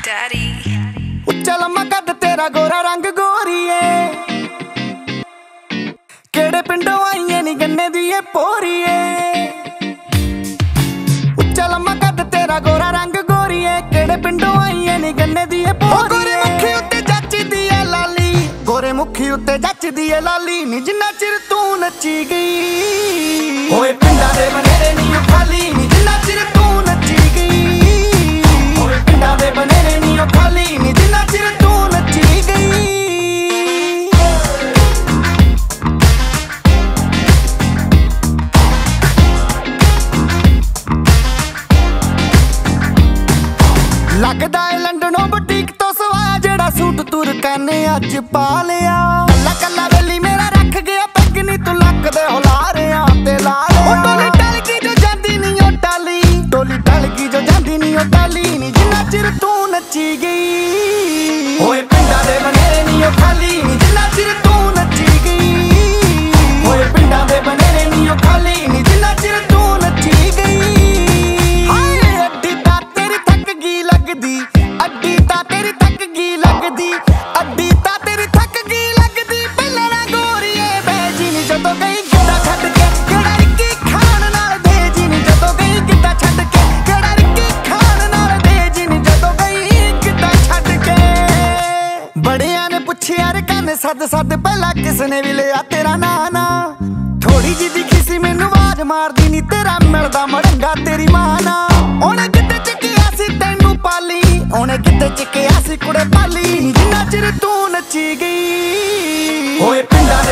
Daddy ਉੱਚਾ ਲੰਮਾ ਕੱਦ ਤੇਰਾ ਗੋਰਾ ਰੰਗ ਗੋਰੀਏ, ਕਿਹੜੇ ਪਿੰਡੋਂ ਆਈਏ ਨੀ ਗੰਨੇ ਦੀ ਏ ਪੋਰੀਏ। ਉੱਚਾ ਲੰਮਾ ਕੱਦ ਤੇਰਾ ਗੋਰਾ ਰੰਗ ਗੋਰੀਏ, ਕਿਹੜੇ ਪਿੰਡੋਂ ਆਈਏ ਨੀ ਗੰਨੇ ਦੀ ਏ ਪੋਰੀਏ। ਗੋਰੇ ਮੁਖੀ ਉੱਤੇ ਜੱਚਦੀ ਏ ਲਾਲੀ, ਗੋਰੇ ਮੁਖੀ ਉੱਤੇ ਜੱਚਦੀ ਏ ਲਾਲੀ ਨੀ, ਜਿੰਨਾ ਚਿਰ ਤੂੰ ਨੱਚੀ ਗਈ ਓਏ ਪਿੰਡਾਂ ਦੇ ਬਨੇਰੇ ਨੀ ਖਾਲੀ ਨੀ, ਜਿੰਨਾ ਚਿਰ ਤੂੰ ਨੱਚੀ ਗਈ ਓਏ ਪਿੰਡਾਂ ਦੇ ਬਨੇਰੇ ਨੀ ਖਾਲੀ ਨੀ, ਜਿੰਨਾ ਚਿਰ ਤੂੰ ਨੱਚੀ ਗਈ। ਲੱਗਦਾ ਏ ਲੰਡਨੋਂ ਬੁਟੀਕ ਤੋਂ ਸਵਾ, ਜਿਹੜਾ ਸੂਟ ਤੁਰਕਾਂ ਨੇ ਅੱਜ ਪਾ ਲਿਆ। ਕੱਲਾ ਕੱਲਾ ਵੇਲੀ ਮੇਰਾ ਰੱਖ ਗਿਆ ਪੈਗ ਨੀ, ਤੂੰ ਲੱਕ ਦੇ ਹੁਲਾਰਿਆਂ ਤੇ ਲਾ ਲਿਆ। ਉਹ ਟੋਲੀ ਟਲ ਗਈ ਜੋ ਜਾਂਦੀ ਨੀ ਉਹ ਟਾਲੀ, ਟੋਲੀ ਟਲ ਗਈ ਜੋ ਜਾਂਦੀ ਨੀ ਉਹ ਟਾਲੀ ਨੀ, ਜਿੰਨਾ ਚਿਰ ਤੂੰ ਨੱਚੀ ਗਈ ਓਏ ਪਿੰਡਾਂ ਦੇ ਬਨੇਰੇ ਨੀ ਉਹ ਖਾਲੀ ਨੀ, ਜਿੰਨਾ ਚਿਰ ਤੂੰ ਨੱਚੀ ਗਈ ਓਏ ਪਿੰਡਾਂ ਦੇ ਬਨੇਰੇ ਨੀ ਉਹ ਖਾਲੀ ਨੀ, ਜਿੰਨਾ ਚਿਰ ਤੂੰ ਨੱਚੀ ਗਈ। ਹਾਏ ਅੱਡੀ ਤਾਂ ਤੇਰੀ ਥੱਕ ਗਈ ਲੱਗਦੀ, ਅੱਡੀ ਤਾਂ ਤੇਰੀ ਥੱਕ ਗਈ ਲੱਗਦੀ, ਅੱਡੀ ਤਾਂ ਤੇਰੀ ਥੱਕ ਗਈ ਲੱਗਦੀ। ਪਹਿਲਾਂ ਨਾ ਗੋਰੀਏ ਬੈਜੀ ਨੀ ਜਦੋਂ ਗਈ ਗਿੱਧਾ ਛੱਡ ਕੇ, ਕਿਹੜਾ ਰਿੱਕੀ ਖਾਨ ਨਾਲ ਭੇਜੀ ਨੀ ਜਦੋਂ ਗਈ ਗਿੱਧਾ ਛੱਡ ਕੇ, ਕਿਹੜਾ ਰਿੱਕੀ ਖਾਨ ਨਾਲ ਭੇਜੀ ਨੀ ਜਦੋਂ ਗਈ ਗਿੱਧਾ ਛੱਡ ਕੇ। ਬੜਿਆਂ ਨੇ ਪੁੱਛਿਆ ਰੇ ਕੰਨ ਸੱਦ ਸੱਦ, ਪਹਿਲਾਂ ਕਿਸਨੇ ਵੀ ਲਿਆ ਤੇਰਾ ਨਾਂ ਨਾ। ਥੋੜੀ ਜਿਹੀ ਦਿਖੀ ਸੀ ਮੈਨੂੰ ਆਵਾਜ਼ ਮਾਰਦੀ ਨੀ, ਤੇਰਾ ਮਿਲਦਾ ਮੜੰਗਾ ਤੇਰੀ ਮਾਂ ਨਾ। ਉਹਨੇ ਕਿਤੇ ਚੱਕਿਆ ਸੀ ਤੈਨੂੰ ਪਾਲੀ, ਉਹਨੇ ਕਿਤੇ ਚੱਕਿਆ ਸੀ ਕੁੜੇ ਪਾਲੀ ਨੀ, ਜਿੰਨਾ ਚਿਰ ਤੂੰ ਨੱਚੀ ਗਈ ਓਏ ਪਿੰਡਾਂ